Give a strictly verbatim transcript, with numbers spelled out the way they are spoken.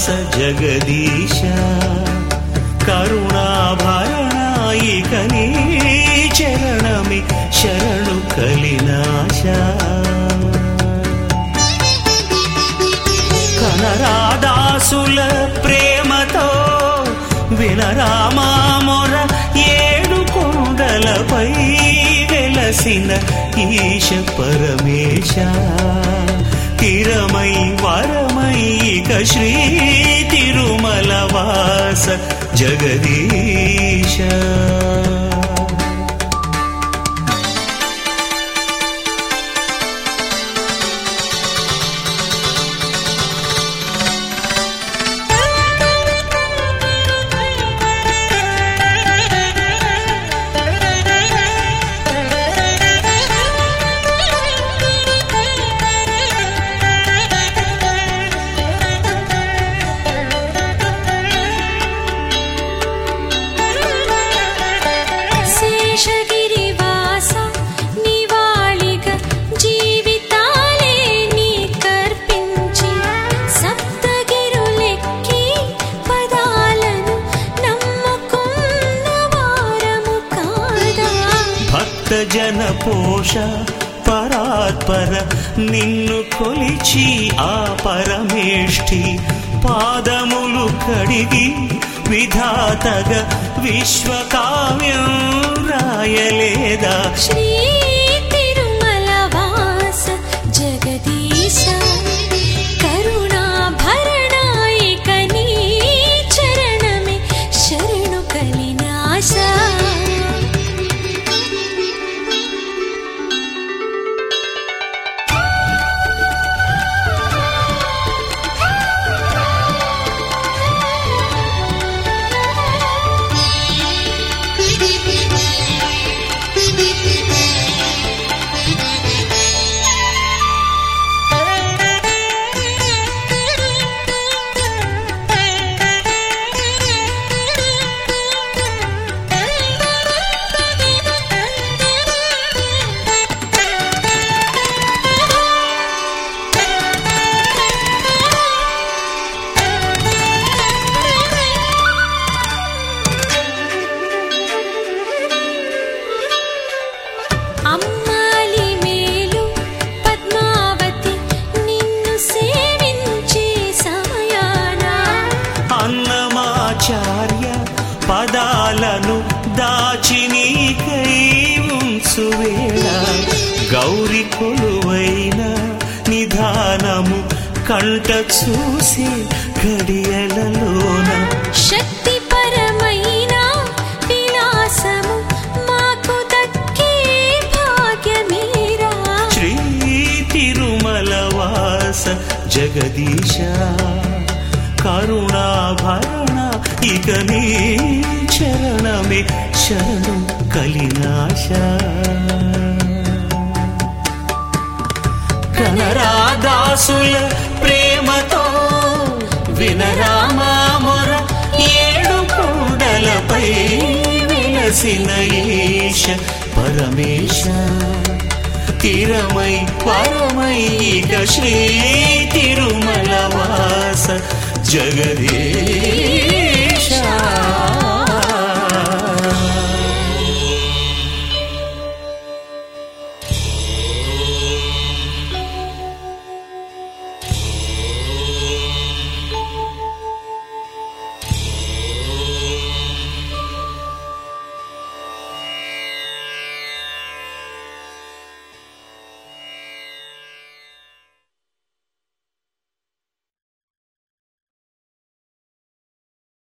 జగదీశ కరుణాభరణాయిక నీ చరణమి శరణు కలినాశ కనరాదాసుల ప్రేమతో వినరామా మొర ఏడు కొండలపై వెలసిన ఈశ పరమేశ తిరమై వరమై ఇక శ్రీ తిరుమల వాస జగదీశ జన పోష పరాత్పర నిన్ను కొలిచి ఆ పరమేష్ఠి పాదములు కడిగి విధాతగా విశ్వకావ్యం రాయలేదా శ్రీ తిరుమల వాస జగదీశ కరుణాభరణాయిక నీ చరణమే శరణు కలినాశ పదాలను దాచి నీకై ఉంచువేళ గౌరి కొలువైన నిధానము కంట చూసి గడియలలోన శక్తి పరమైన విలాసము మాకు దక్కే భాగ్యమీరా శ్రీ తిరుమల వాస జగదీశ కరుణాభరణ ఇక నీ చరణమే శరణు కలినాశ కనరాదాసుల ప్రేమతో వినరామా మొర ఏడు కొండలపై వెలసిన ఈశ పరమేశ తిరమై పరమై ఇక శ్రీ తిరుమల వాస జగదీశ